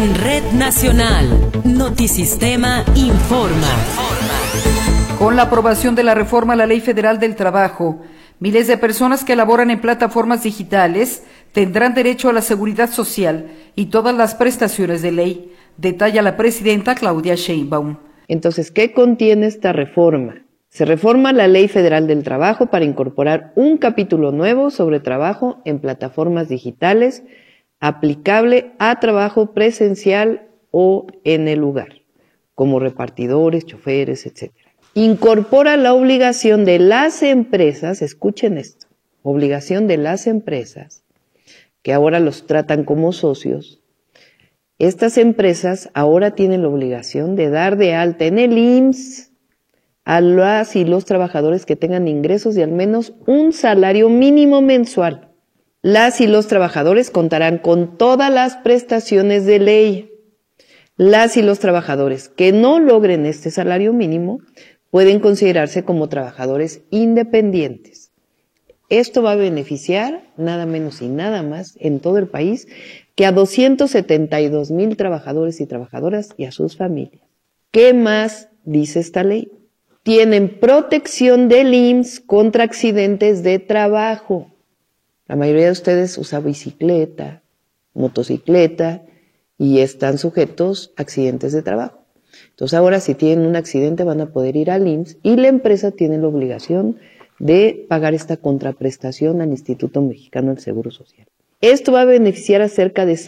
En Red Nacional, Notisistema informa. Con la aprobación de la reforma a la Ley Federal del Trabajo, miles de personas que laboran en plataformas digitales tendrán derecho a la seguridad social y todas las prestaciones de ley, detalla la presidenta Claudia Sheinbaum. Entonces, ¿qué contiene esta reforma? Se reforma la Ley Federal del Trabajo para incorporar un capítulo nuevo sobre trabajo en plataformas digitales aplicable a trabajo presencial o en el lugar, como repartidores, choferes, etc. Incorpora la obligación de las empresas, escuchen esto, obligación de las empresas, que ahora los tratan como socios. Estas empresas ahora tienen la obligación de dar de alta en el IMSS a las y los trabajadores que tengan ingresos de al menos un salario mínimo mensual. Las y los trabajadores contarán con todas las prestaciones de ley. Las y los trabajadores que no logren este salario mínimo pueden considerarse como trabajadores independientes. Esto va a beneficiar nada menos y nada más en todo el país que a 272,000 trabajadores y trabajadoras y a sus familias. ¿Qué más dice esta ley? Tienen protección del IMSS contra accidentes de trabajo. La mayoría de ustedes usa bicicleta, motocicleta y están sujetos a accidentes de trabajo. Entonces ahora si tienen un accidente van a poder ir al IMSS y la empresa tiene la obligación de pagar esta contraprestación al Instituto Mexicano del Seguro Social. Esto va a beneficiar a cerca de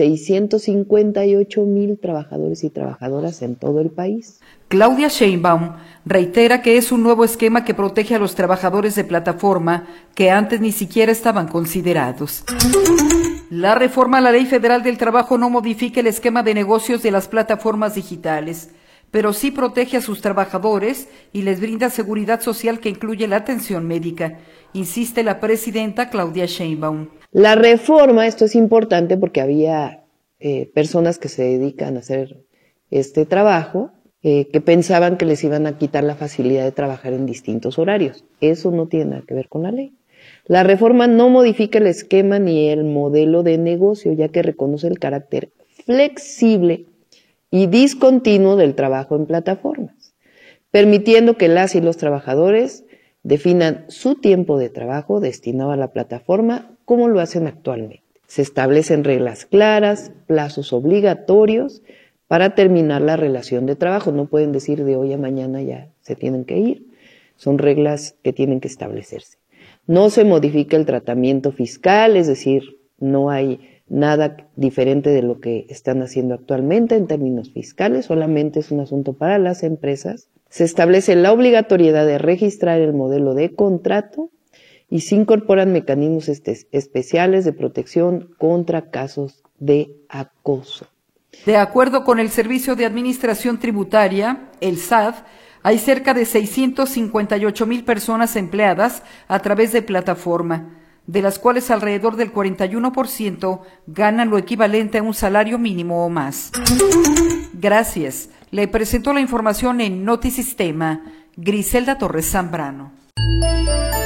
658,000 trabajadores y trabajadoras en todo el país. Claudia Sheinbaum reitera que es un nuevo esquema que protege a los trabajadores de plataforma que antes ni siquiera estaban considerados. La reforma a la Ley Federal del Trabajo no modifica el esquema de negocios de las plataformas digitales, pero sí protege a sus trabajadores y les brinda seguridad social que incluye la atención médica, insiste la presidenta Claudia Sheinbaum. La reforma, esto es importante porque había personas que se dedican a hacer este trabajo que pensaban que les iban a quitar la facilidad de trabajar en distintos horarios. Eso no tiene nada que ver con la ley. La reforma no modifica el esquema ni el modelo de negocio, ya que reconoce el carácter flexible y discontinuo del trabajo en plataformas, permitiendo que las y los trabajadores definan su tiempo de trabajo destinado a la plataforma como lo hacen actualmente. Se establecen reglas claras, plazos obligatorios para terminar la relación de trabajo. No pueden decir de hoy a mañana ya se tienen que ir. Son reglas que tienen que establecerse. No se modifica el tratamiento fiscal, es decir, no hay nada diferente de lo que están haciendo actualmente en términos fiscales, solamente es un asunto para las empresas. Se establece la obligatoriedad de registrar el modelo de contrato y se incorporan mecanismos especiales de protección contra casos de acoso. De acuerdo con el Servicio de Administración Tributaria, el SAT, hay cerca de 658,000 personas empleadas a través de plataforma, de las cuales alrededor del 41% ganan lo equivalente a un salario mínimo o más. Gracias. Le presento la información en Notisistema, Griselda Torres Zambrano.